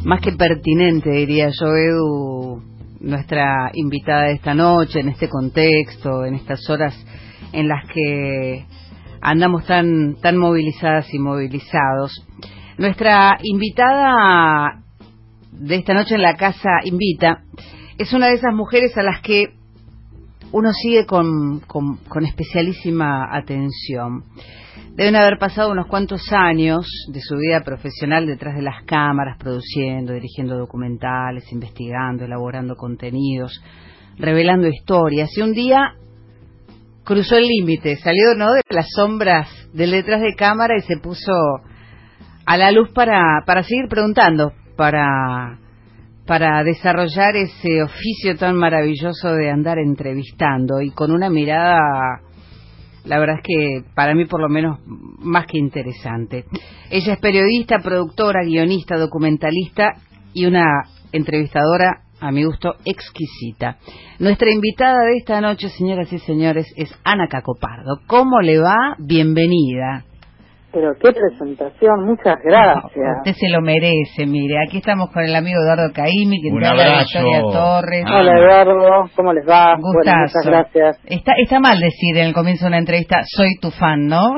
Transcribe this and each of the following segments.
más que pertinente, diría yo, Edu, nuestra invitada de esta noche, en este contexto, en estas horas en las que andamos tan movilizadas y movilizados. Nuestra invitada de esta noche en la Casa Invita es una de esas mujeres a las que uno sigue con especialísima atención. Deben haber pasado unos cuantos años de su vida profesional detrás de las cámaras, produciendo, dirigiendo documentales, investigando, elaborando contenidos, revelando historias. Y un día cruzó el límite, salió, ¿no?, de las sombras del detrás de cámara y se puso a la luz para seguir preguntando, para desarrollar ese oficio tan maravilloso de andar entrevistando y con una mirada, la verdad es que para mí por lo menos más que interesante. Ella es periodista, productora, guionista, documentalista y una entrevistadora, a mi gusto, exquisita. Nuestra invitada de esta noche, señoras y señores, es Ana Cacopardo. ¿Cómo le va? Bienvenida. Pero qué presentación, muchas gracias. No, usted se lo merece, mire. Aquí estamos con el amigo Eduardo Caimi, que te habla de Victoria Torres. Hola Eduardo, ¿cómo les va? Gustazo. Bueno, muchas gracias. Está mal decir en el comienzo de una entrevista, soy tu fan, ¿no?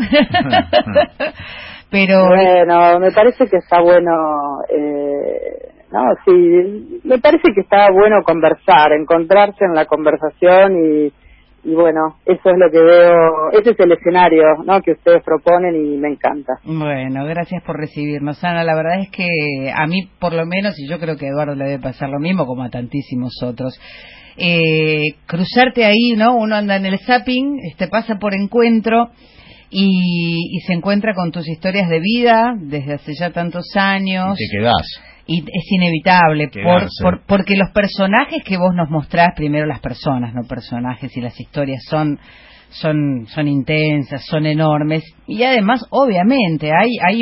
Pero bueno, me parece que está bueno, no, sí, me parece que está bueno conversar, encontrarse en la conversación y bueno, eso es lo que veo, ese es el escenario, ¿no?, que ustedes proponen y me encanta. Bueno, gracias por recibirnos, Ana. La verdad es que a mí, por lo menos, y yo creo que a Eduardo le debe pasar lo mismo, como a tantísimos otros, cruzarte ahí, ¿no? Uno anda en el zapping, pasa por encuentro y se encuentra con tus historias de vida desde hace ya tantos años. Y te quedás. Y es inevitable, porque los personajes que vos nos mostrás, primero las personas, no personajes, y las historias son intensas, son enormes, y además, obviamente, hay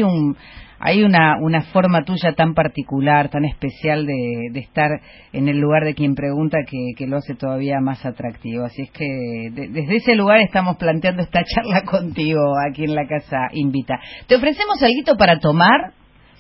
una forma tuya tan particular, tan especial de estar en el lugar de quien pregunta que lo hace todavía más atractivo. Así es que desde ese lugar estamos planteando esta charla contigo aquí en la Casa Invita. ¿Te ofrecemos alguito para tomar?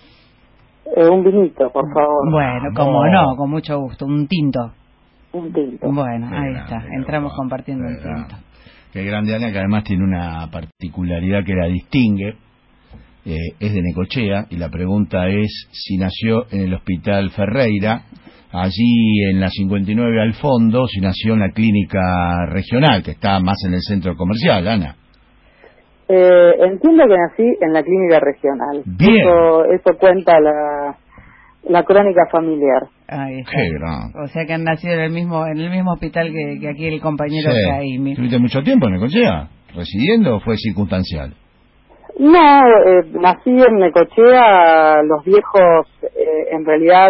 Un vinito, por favor. Bueno, como no, con mucho gusto. Un tinto. Un tinto. Bueno, ahí está. Entramos compartiendo un tinto. Qué grande, Ana, que además tiene una particularidad que la distingue. Es de Necochea y la pregunta es si nació en el Hospital Ferreira, allí en la 59 al fondo, si nació en la clínica regional, que está más en el centro comercial, Ana. Entiendo que nací en la clínica regional. Bien. Eso cuenta la crónica familiar. Ahí está. Qué gran. O sea que han nacido en el mismo hospital que aquí el compañero Caimi. ¿Estuviste mucho tiempo en Necochea? ¿Residiendo o fue circunstancial? No, nací en Necochea. Los viejos en realidad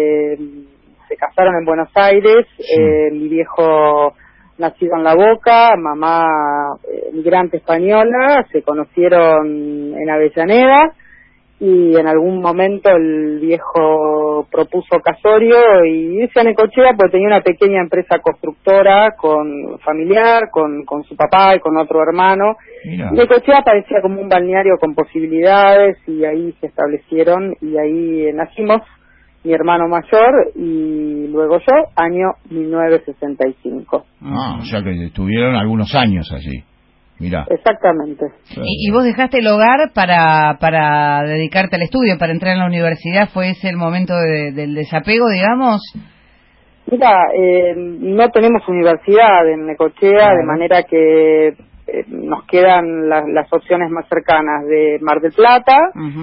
se casaron en Buenos Aires. Sí. Mi viejo nacido en La Boca, mamá migrante española, se conocieron en Avellaneda y en algún momento el viejo propuso casorio y irse a Necochea porque tenía una pequeña empresa constructora familiar, con su papá y con otro hermano. Mira. Necochea parecía como un balneario con posibilidades y ahí se establecieron y ahí nacimos, mi hermano mayor y luego yo, año 1965. O sea que estuvieron algunos años allí. Mirá. Exactamente. ¿Y vos dejaste el hogar para dedicarte al estudio, para entrar en la universidad? ¿Fue ese el momento del desapego, digamos? Mira, no tenemos universidad en Necochea, claro, de manera que nos quedan las opciones más cercanas de Mar del Plata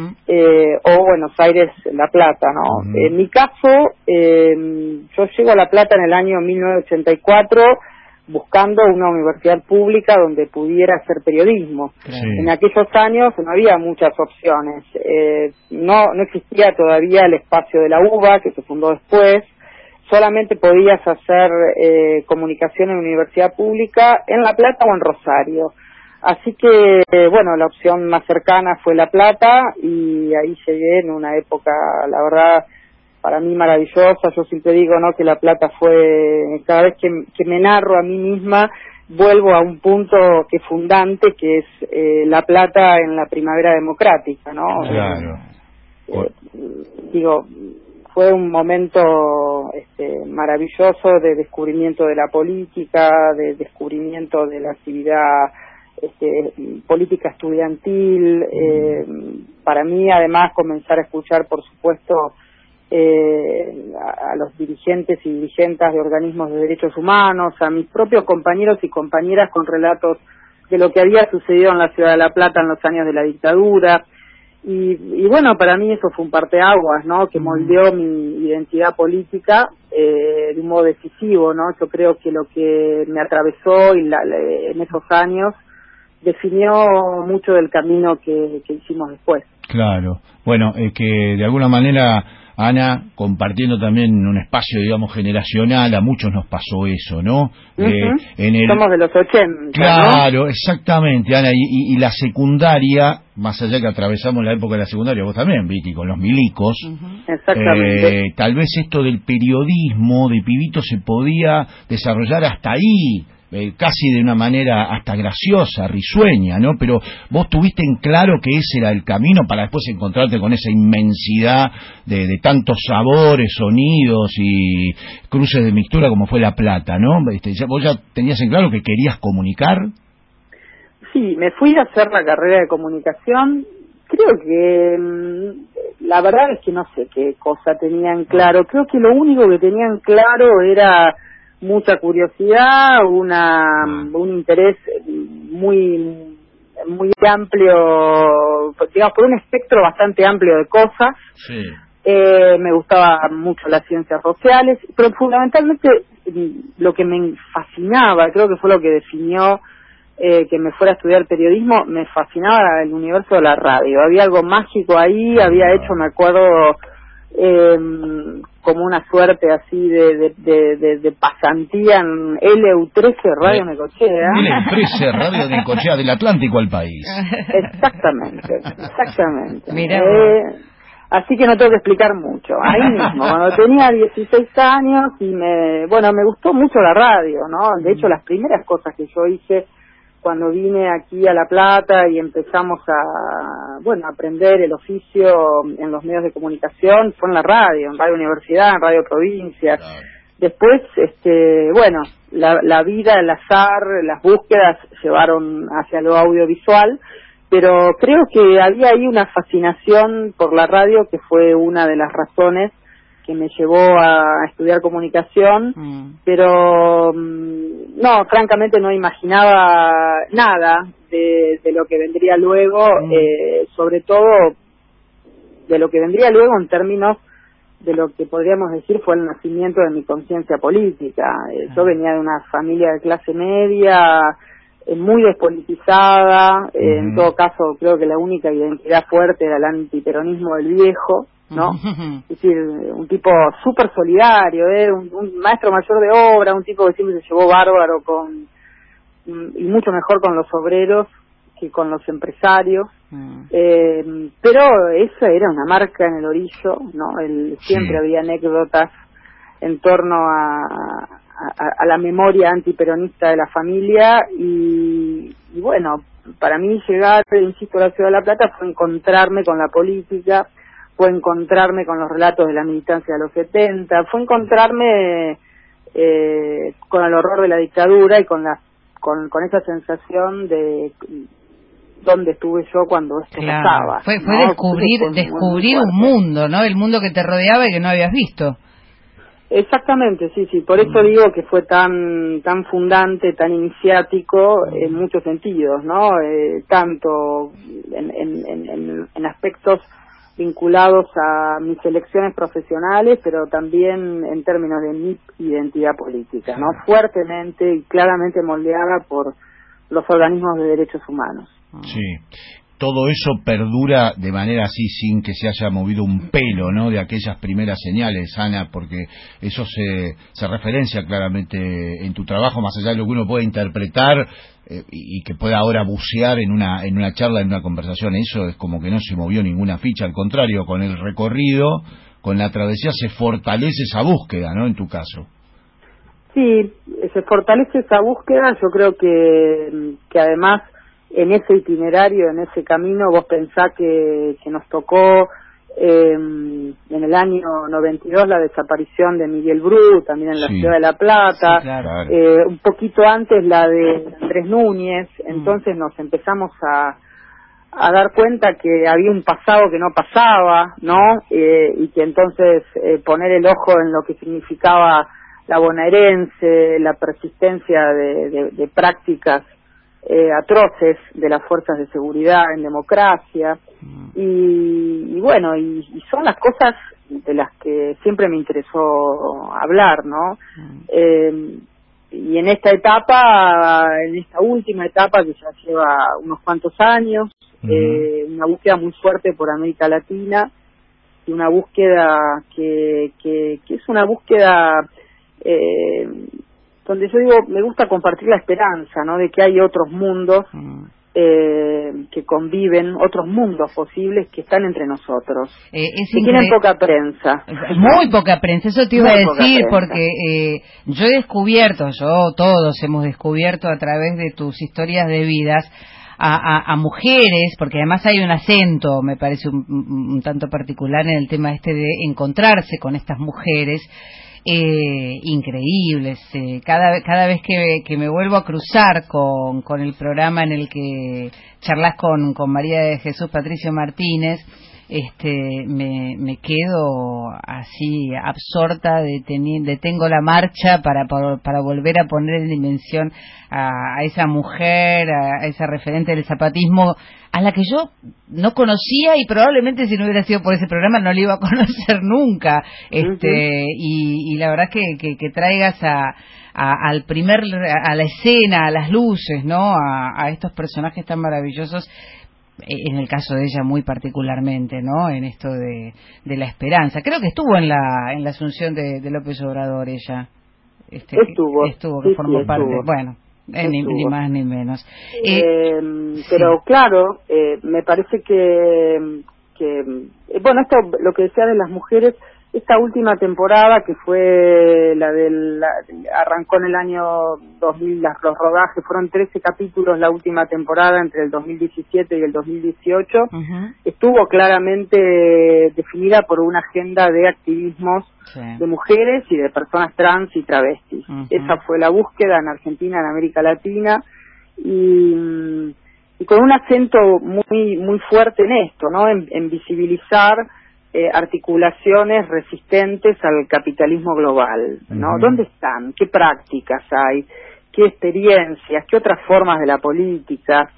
o Buenos Aires, La Plata, ¿no? En mi caso, yo llego a La Plata en el año 1984 buscando una universidad pública donde pudiera hacer periodismo. Sí. En aquellos años no había muchas opciones. No existía todavía el espacio de la UBA, que se fundó después. Solamente podías hacer comunicación en universidad pública en La Plata o en Rosario. Así que, bueno, la opción más cercana fue La Plata y ahí llegué en una época, la verdad, para mí maravillosa. Yo siempre digo, ¿no?, que La Plata fue, cada vez que me narro a mí misma, vuelvo a un punto que es fundante, que es La Plata en la primavera democrática, ¿no? Claro. Digo, fue un momento maravilloso de descubrimiento de la política, de descubrimiento de la actividad política estudiantil. Para mí, además, comenzar a escuchar, por supuesto, a los dirigentes y dirigentas de organismos de derechos humanos, a mis propios compañeros y compañeras con relatos de lo que había sucedido en la ciudad de La Plata en los años de la dictadura. Y bueno, para mí eso fue un parteaguas, ¿no? Que moldeó mi identidad política de un modo decisivo, ¿no? Yo creo que lo que me atravesó en esos años definió mucho del camino que hicimos después. Claro. Bueno, que de alguna manera, Ana, compartiendo también un espacio, digamos, generacional, a muchos nos pasó eso, ¿no? Somos de los 80, claro, ¿no? Exactamente, Ana, y la secundaria, más allá que atravesamos la época de la secundaria, vos también, Vicky, con los milicos. Exactamente. Tal vez esto del periodismo de pibito se podía desarrollar hasta ahí, casi de una manera hasta graciosa, risueña, ¿no? Pero vos tuviste en claro que ese era el camino para después encontrarte con esa inmensidad de tantos sabores, sonidos y cruces de mixtura como fue La Plata, ¿no? ¿Vos ya tenías en claro que querías comunicar? Sí, me fui a hacer la carrera de comunicación. Creo que la verdad es que no sé qué cosa tenían claro. Creo que lo único que tenían claro era mucha curiosidad, un interés muy amplio, digamos, por un espectro bastante amplio de cosas. Sí. Me gustaba mucho las ciencias sociales, pero fundamentalmente lo que me fascinaba, creo que fue lo que definió que me fuera a estudiar periodismo, me fascinaba el universo de la radio. Había algo mágico ahí, había hecho, me acuerdo, como una suerte así de pasantía en LU13 Radio Necochea. LU13 Radio Necochea, del Atlántico al país. Exactamente. Mirá. Así que no tengo que explicar mucho. Ahí mismo, cuando tenía 16 años y me gustó mucho la radio, ¿no? De hecho, las primeras cosas que yo hice cuando vine aquí a La Plata y empezamos a aprender el oficio en los medios de comunicación fue en la radio, en Radio Universidad, en Radio Provincia. Claro. Después, la vida, el azar, las búsquedas llevaron hacia lo audiovisual, pero creo que había ahí una fascinación por la radio que fue una de las razones que me llevó a estudiar comunicación, pero no, francamente no imaginaba nada de lo que vendría luego, sobre todo de lo que vendría luego en términos de lo que podríamos decir fue el nacimiento de mi conciencia política. Yo venía de una familia de clase media, muy despolitizada, en todo caso creo que la única identidad fuerte era el antiperonismo del viejo, ¿no? Es decir, un tipo súper solidario, un maestro mayor de obra, un tipo que siempre se llevó bárbaro y mucho mejor con los obreros que con los empresarios, pero esa era una marca en el orillo, ¿no? Siempre había anécdotas en torno a la memoria antiperonista de la familia y bueno, para mí llegar, insisto, a la ciudad de La Plata fue encontrarme con la política, fue encontrarme con los relatos de la militancia de los 70, fue encontrarme con el horror de la dictadura y con esa sensación de dónde estuve yo cuando esto pasaba. Fue descubrir un mundo, ¿no? El mundo que te rodeaba y que no habías visto. Exactamente, sí, por eso digo que fue tan fundante, tan iniciático en muchos sentidos, ¿no? Tanto en aspectos vinculados a mis elecciones profesionales, pero también en términos de mi identidad política, ¿no? Fuertemente y claramente moldeada por los organismos de derechos humanos. Sí. Todo eso perdura de manera así sin que se haya movido un pelo, ¿no? De aquellas primeras señales, Ana, porque eso se referencia claramente en tu trabajo, más allá de lo que uno puede interpretar y que pueda ahora bucear en una charla, en una conversación. Eso es como que no se movió ninguna ficha, al contrario, con el recorrido, con la travesía se fortalece esa búsqueda, ¿no? En tu caso. Sí, se fortalece esa búsqueda. Yo creo que además en ese itinerario, en ese camino, vos pensás que nos tocó en el año 92 la desaparición de Miguel Bru, también en la ciudad de La Plata, sí, claro. Un poquito antes la de Andrés Núñez. Entonces nos empezamos a dar cuenta que había un pasado que no pasaba, ¿no? Y que entonces poner el ojo en lo que significaba la bonaerense, la persistencia de prácticas atroces de las fuerzas de seguridad en democracia, y bueno, y son las cosas de las que siempre me interesó hablar, ¿no? Y en esta etapa, en esta última etapa que ya lleva unos cuantos años, una búsqueda muy fuerte por América Latina, y una búsqueda que es una búsqueda donde yo digo, me gusta compartir la esperanza, ¿no? De que hay otros mundos que conviven, otros mundos posibles que están entre nosotros, que tienen poca prensa. Muy poca prensa, eso te iba a decir, porque yo he descubierto, todos hemos descubierto a través de tus historias de vidas, a mujeres, porque además hay un acento, me parece un tanto particular en el tema de encontrarse con estas mujeres, increíbles. Cada vez que me vuelvo a cruzar con el programa en el que charlas con María de Jesús Patricio Martínez, me quedo así absorta, detengo la marcha para volver a poner en dimensión a esa mujer, a esa referente del zapatismo, a la que yo no conocía, y probablemente si no hubiera sido por ese programa no la iba a conocer nunca. Y la verdad que traigas a la escena, a las luces, ¿no? A estos personajes tan maravillosos, en el caso de ella muy particularmente, ¿no? En esto de la esperanza. Creo que estuvo en la asunción de López Obrador ella. Estuvo, que formó parte. Bueno, ni más ni menos. Pero claro, me parece que bueno, esto, lo que decía de las mujeres, esta última temporada que fue arrancó en el año 2000, los rodajes fueron 13 capítulos la última temporada entre el 2017 y el 2018, estuvo claramente definida por una agenda de activismos de mujeres y de personas trans y travestis. Esa fue la búsqueda en Argentina, en América Latina, y con un acento muy fuerte en esto, ¿no? En visibilizar articulaciones resistentes al capitalismo global, ¿no? ¿Dónde están? ¿Qué prácticas hay? ¿Qué experiencias? ¿Qué otras formas de la política?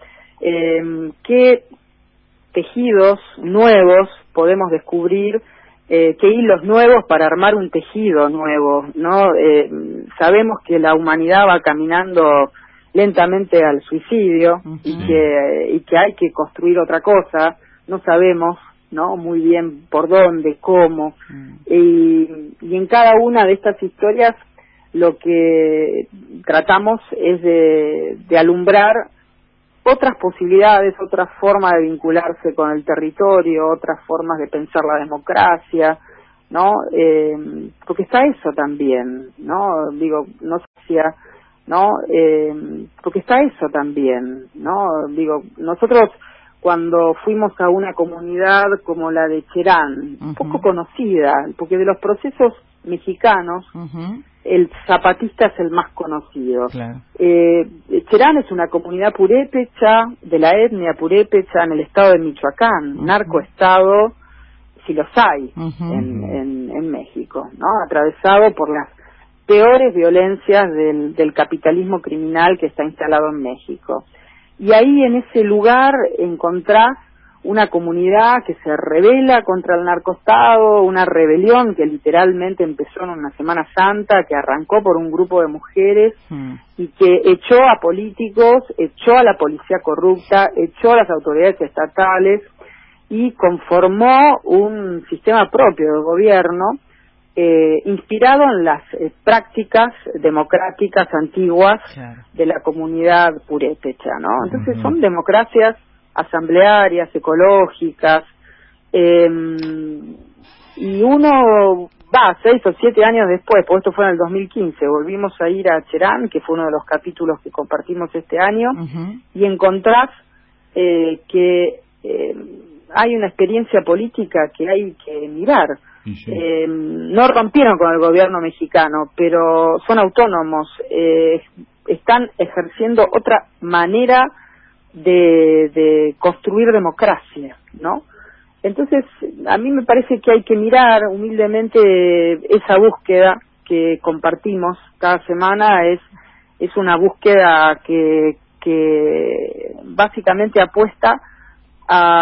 ¿Qué tejidos nuevos podemos descubrir? ¿Qué hilos nuevos para armar un tejido nuevo, ¿no? Sabemos que la humanidad va caminando lentamente al suicidio, y que hay que construir otra cosa. No sabemos, ¿no? Muy bien por dónde, cómo, y en cada una de estas historias lo que tratamos es de alumbrar otras posibilidades, otras formas de vincularse con el territorio, otras formas de pensar la democracia, ¿no? Porque está eso también, ¿no? Digo, no sé, ¿no? Porque está eso también, ¿no? Digo, nosotros cuando fuimos a una comunidad como la de Cherán, poco conocida, porque de los procesos mexicanos, el zapatista es el más conocido. Claro. Cherán es una comunidad purépecha, de la etnia purépecha, en el estado de Michoacán, narcoestado, si los hay, en México, ¿no? Atravesado por las peores violencias del capitalismo criminal que está instalado en México. Y ahí en ese lugar encontrás una comunidad que se rebela contra el narcoestado, una rebelión que literalmente empezó en una Semana Santa, que arrancó por un grupo de mujeres y que echó a políticos, echó a la policía corrupta, echó a las autoridades estatales y conformó un sistema propio de gobierno inspirado en las prácticas democráticas antiguas de la comunidad purépecha, ¿no? Entonces son democracias asamblearias, ecológicas, y uno va 6 o 7 años después, porque esto fue en el 2015, volvimos a ir a Cherán, que fue uno de los capítulos que compartimos este año, y encontrás que hay una experiencia política que hay que mirar. Sí, sí. No rompieron con el gobierno mexicano, pero son autónomos, están ejerciendo otra manera de construir democracia, ¿no? Entonces, a mí me parece que hay que mirar humildemente esa búsqueda que compartimos cada semana. Es una búsqueda que básicamente apuesta a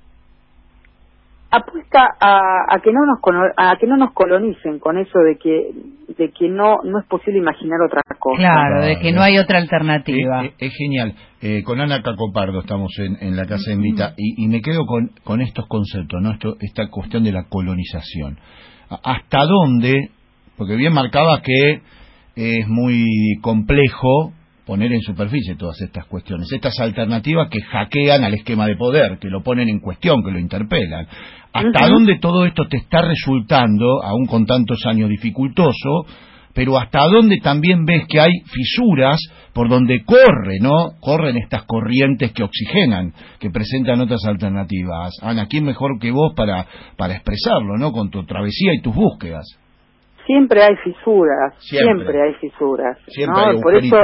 que no nos colonicen con eso de que no es posible imaginar otra cosa. Claro, de que no hay otra alternativa. Es genial. Con Ana Cacopardo estamos en la Casa Invita y me quedo con estos conceptos, ¿no? Esta cuestión de la colonización. ¿Hasta dónde? Porque bien marcaba que es muy complejo poner en superficie todas estas cuestiones, estas alternativas que hackean al esquema de poder, que lo ponen en cuestión, que lo interpelan. ¿Hasta dónde todo esto te está resultando, aún con tantos años, dificultoso, pero hasta dónde también ves que hay fisuras por donde corren estas corrientes que oxigenan, que presentan otras alternativas? Ana, ¿quién mejor que vos para expresarlo, ¿no? Con tu travesía y tus búsquedas. Siempre hay fisuras, siempre hay fisuras, siempre ¿no? hay Por eso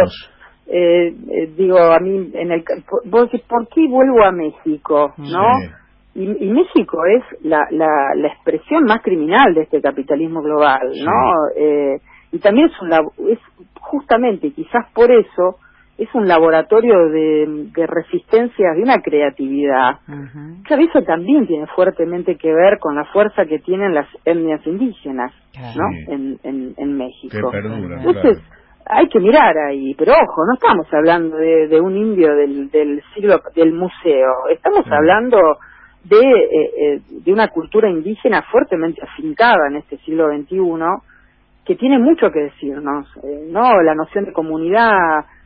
digo, a mí vos decís, ¿por qué vuelvo a México? ¿No? Sí. Y México es la expresión más criminal de este capitalismo global, ¿no? Y también es justamente, quizás por eso, es un laboratorio de resistencias, de una creatividad. Claro, eso también tiene fuertemente que ver con la fuerza que tienen las etnias indígenas, ¿no? En México. Que perdura, entonces, hay que mirar ahí, pero ojo, no estamos hablando de un indio del siglo del museo, estamos hablando de una cultura indígena fuertemente afincada en este siglo XXI, que tiene mucho que decirnos, ¿no? La noción de comunidad,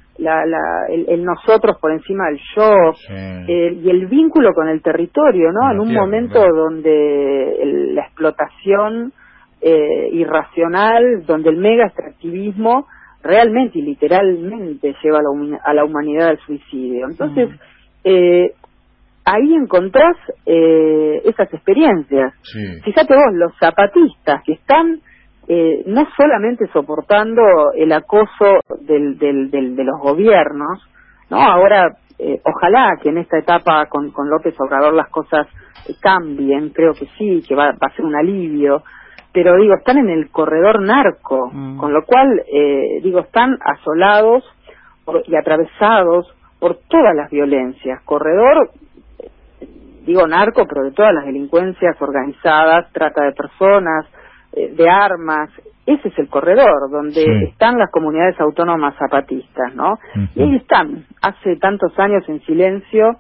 el nosotros por encima del yo, y el vínculo con el territorio, ¿no? En un momento donde la explotación irracional, donde el mega extractivismo realmente y literalmente lleva a la humanidad al suicidio. Entonces, ahí encontrás esas experiencias. Fíjate vos, los zapatistas que están no solamente soportando el acoso de los gobiernos, ¿no? Ahora, ojalá que en esta etapa con López Obrador las cosas cambien, creo que sí, que va a ser un alivio, pero digo, están en el corredor narco, con lo cual, digo, están asolados y atravesados por todas las violencias. Corredor, digo narco, pero de todas las delincuencias organizadas, trata de personas, de armas. Ese es el corredor donde están las comunidades autónomas zapatistas, ¿no? Y ahí están, hace tantos años en silencio,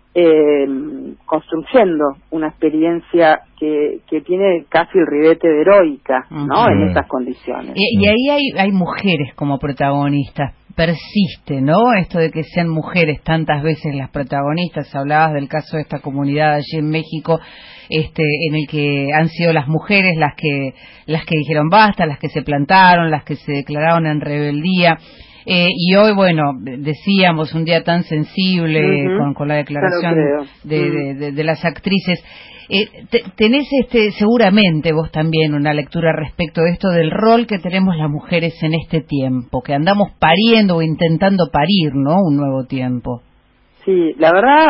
construyendo una experiencia que tiene casi el ribete de heroica, ¿no? En estas condiciones. Y ahí hay mujeres como protagonistas. Persiste, ¿no? Esto de que sean mujeres tantas veces las protagonistas. Hablabas del caso de esta comunidad allí en México, en el que han sido las mujeres las que dijeron basta, las que se plantaron, las que se declararon en rebeldía. Y hoy, bueno, decíamos, un día tan sensible con la declaración de las actrices. Tenés seguramente vos también una lectura respecto de esto del rol que tenemos las mujeres en este tiempo, que andamos pariendo o intentando parir, ¿no? Un nuevo tiempo. Sí, la verdad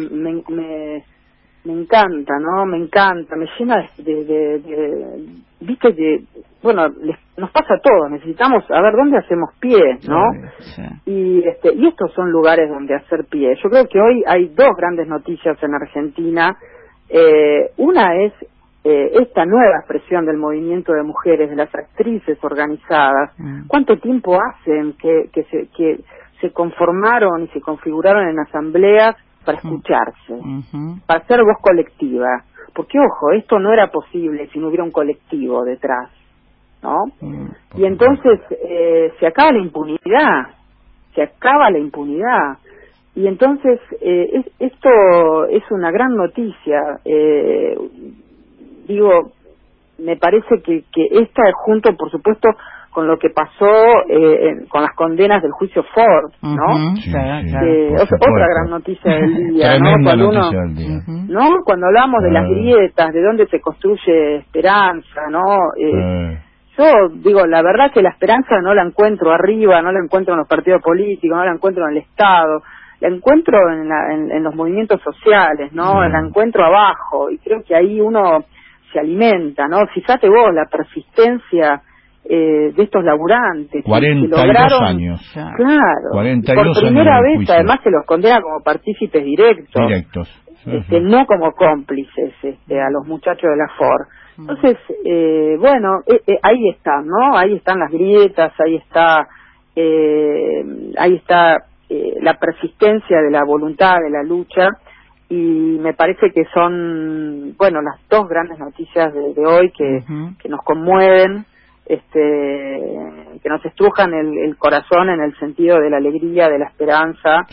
me encanta, ¿no? Me encanta, me llena viste que, bueno, nos pasa a todos, necesitamos a ver dónde hacemos pie, ¿no? Y estos son lugares donde hacer pie. Yo creo que hoy hay dos grandes noticias en Argentina. Una es esta nueva expresión del movimiento de mujeres, de las actrices organizadas. ¿Cuánto tiempo hacen que se conformaron y se configuraron en asambleas para escucharse, para hacer voz colectiva? Porque, ojo, esto no era posible si no hubiera un colectivo detrás, ¿no? Y entonces se acaba la impunidad. Y entonces, esto es una gran noticia. Digo, me parece que esta, junto, por supuesto, con lo que pasó con las condenas del juicio Ford, ¿no? Sí, otra gran noticia del día, ¿no? Tremenda Cuando noticia del día. ¿no? Cuando hablamos de las grietas, de dónde se construye esperanza, ¿no? Yo digo, la verdad que la esperanza no la encuentro arriba, no la encuentro en los partidos políticos, no la encuentro en el Estado, la encuentro en los movimientos sociales, ¿no? La encuentro abajo, y creo que ahí uno se alimenta, ¿no? Fíjate vos la persistencia de estos laburantes 42 que lograron, años. Claro, 42 por primera años de vez juicio. además se los condena como partícipes directos. No como cómplices a los muchachos de la FOR. Entonces, bueno, ahí están, ¿no? Ahí están las grietas, ahí está la persistencia de la voluntad, de la lucha, y me parece que son, bueno, las dos grandes noticias de hoy que nos conmueven, que nos estrujan el corazón en el sentido de la alegría, de la esperanza,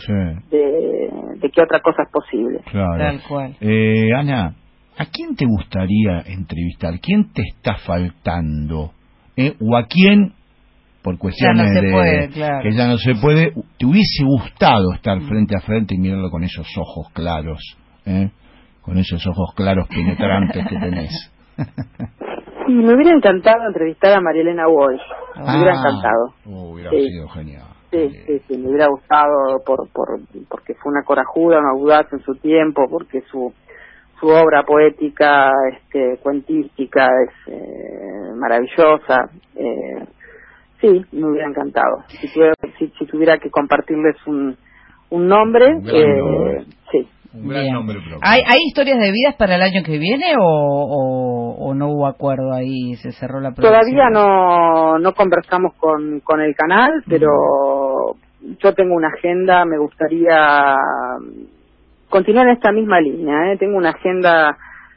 de que otra cosa es posible. Claro. Tal cual. Ana, ¿a quién te gustaría entrevistar? ¿Quién te está faltando? ¿O a quién, por cuestiones que ya no se puede, te hubiese gustado estar frente a frente y mirarlo con esos ojos claros, con esos ojos claros penetrantes que tenés? Sí, me hubiera encantado entrevistar a María Elena Walsh. Me hubiera encantado. Hubiera sido genial. Sí, me hubiera gustado porque fue una corajuda, una audaz en su tiempo, porque su obra poética, cuentística es maravillosa. Sí, me hubiera encantado. Si tuviera que compartirles un nombre, sí. Un gran nombre propio. ¿Hay historias de vidas para el año que viene o no hubo acuerdo ahí, se cerró la producción? Todavía no conversamos con el canal, pero yo tengo una agenda, me gustaría continuar en esta misma línea, tengo una agenda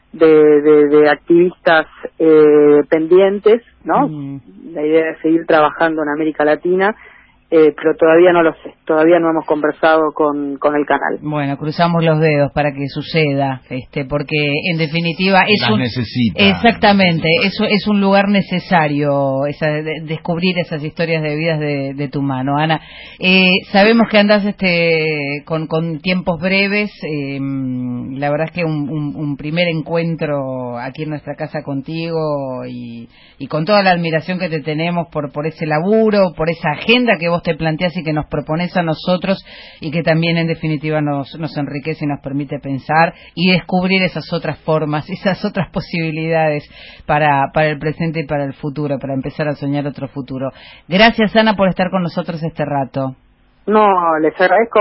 de activistas pendientes, ¿no? La idea es seguir trabajando en América Latina, pero todavía no lo sé, todavía no hemos conversado con el canal. Bueno, cruzamos los dedos para que suceda, porque en definitiva exactamente, eso es un lugar necesario, descubrir esas historias de vidas de tu mano, Ana. Sabemos que andás con tiempos breves, la verdad es que un primer encuentro aquí en nuestra casa contigo y con toda la admiración que te tenemos por ese laburo, por esa agenda que vos te planteas y que nos propones a nosotros y que también en definitiva nos enriquece y nos permite pensar y descubrir esas otras formas, esas otras posibilidades para el presente y para el futuro, para empezar a soñar otro futuro. Gracias, Ana, por estar con nosotros este rato. No, les agradezco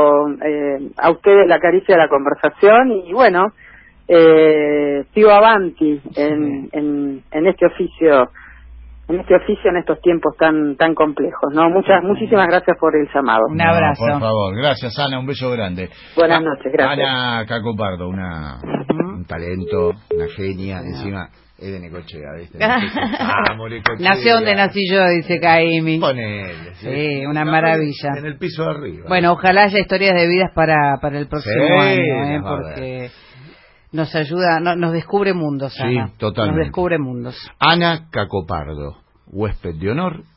a ustedes la caricia de la conversación y bueno, sigo avanti en este oficio, en estos tiempos tan complejos, ¿no? Muchísimas gracias por el llamado. Un abrazo. Por favor, gracias, Ana, un beso grande. Buenas noches, gracias. Ana Cacopardo, un talento, una genia, encima es de Necochea, ¿viste? Necochea. Nació donde nací yo, dice Caimi. Ponele. Sí, una maravilla. En el piso de arriba. Bueno, ojalá haya historias de vidas para el próximo año, a porque nos ayuda, nos descubre mundos, Ana. Sí, totalmente. Nos descubre mundos. Ana Cacopardo, huésped de honor